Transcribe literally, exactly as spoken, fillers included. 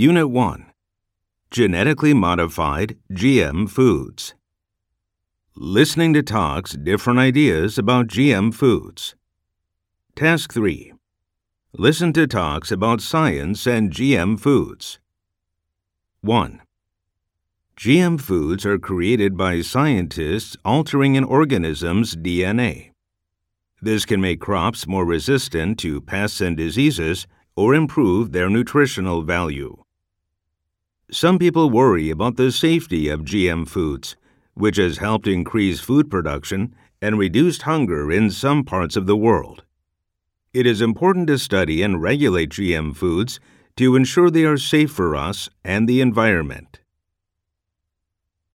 Unit one. Genetically Modified G M Foods. Listening to talks, different ideas about G M foods. Task three. Listen to talks about science and G M foods. one. G M foods are created by scientists altering an organism's D N A. This can make crops more resistant to pests and diseases or improve their nutritional value. Some people worry about the safety of G M foods, which has helped increase food production and reduced hunger in some parts of the world. It is important to study and regulate G M foods to ensure they are safe for us and the environment.